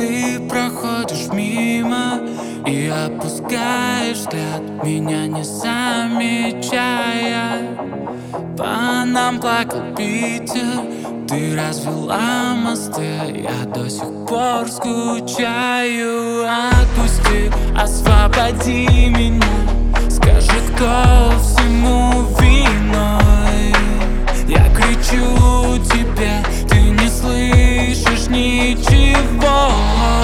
Ты проходишь мимо и опускаешь взгляд, меня не замечая. По нам плакал Питер, ты развела мосты, я до сих пор скучаю. Отпусти, освободи меня, скажи, кто всему виной. Я кричу тебе, ты не слышишь ничего.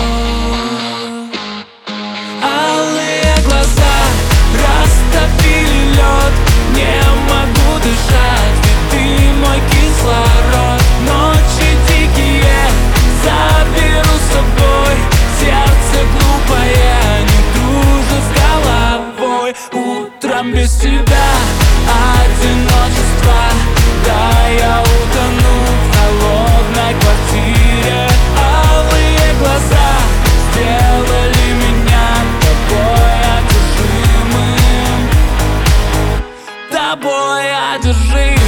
Алые глаза растопили лед, не могу дышать, ведь ты мой кислород. Ночи дикие заберу с собой, сердце глупое не дружит с головой. Утром без тебя одиночество, да, я утону в холодной квартире. Алые глаза сделали меня тобой одержимым, тобой одержимым.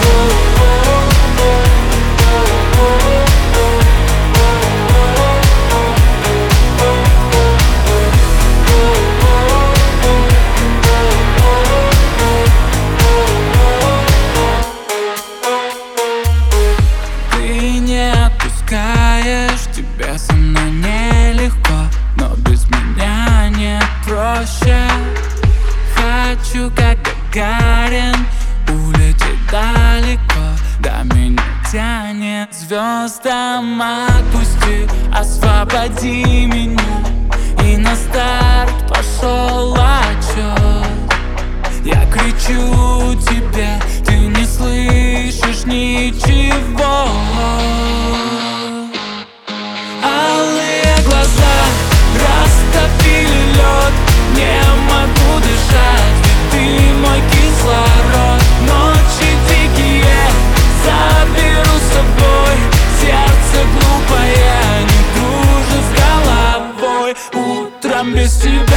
Тебе со мной нелегко, но без меня не проще. Хочу, как Гагарин, улететь далеко, до меня тянет звездам. Отпусти, освободи меня, и на старт пошел отчет. Я кричу тебе, ты не слышишь ничего. Алые глаза растопили лед, не могу дышать, ведь ты мой кислород. Ночи дикие заберу с собой, сердце глупое не дружит с головой. Утром без тебя